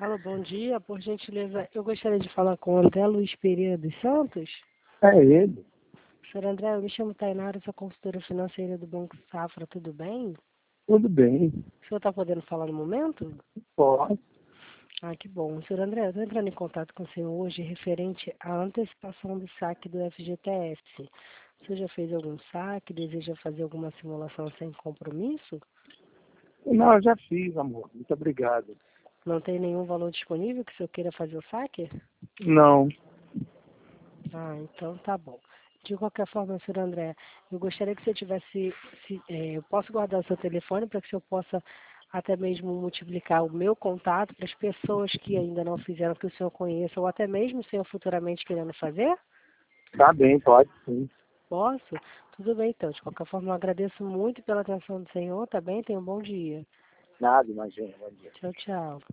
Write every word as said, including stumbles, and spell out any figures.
Alô, bom dia. Por gentileza, eu gostaria de falar com o André Luiz Pereira dos Santos. É ele. Senhor André, eu me chamo Tainara, sou consultora financeira do Banco Safra, tudo bem? Tudo bem. O senhor está podendo falar no momento? Pode. Ah, que bom. Senhor André, eu estou entrando em contato com o senhor hoje referente à antecipação do saque do F G T S. O senhor já fez algum saque? Deseja fazer alguma simulação sem compromisso? Não, eu já fiz, amor. Muito obrigado. Não tem nenhum valor disponível que o senhor queira fazer o saque? Não. Ah, então tá bom. De qualquer forma, senhor André, eu gostaria que você tivesse, se, eh, eu posso guardar o seu telefone para que o senhor possa até mesmo multiplicar o meu contato para as pessoas que ainda não fizeram, que o senhor conheça, ou até mesmo o senhor futuramente querendo fazer? Tá bem, pode sim. Posso? Tudo bem, então. De qualquer forma, eu agradeço muito pela atenção do senhor, tá bem? Tenha um bom dia. Nada, imagina. Bom dia. Tchau, tchau.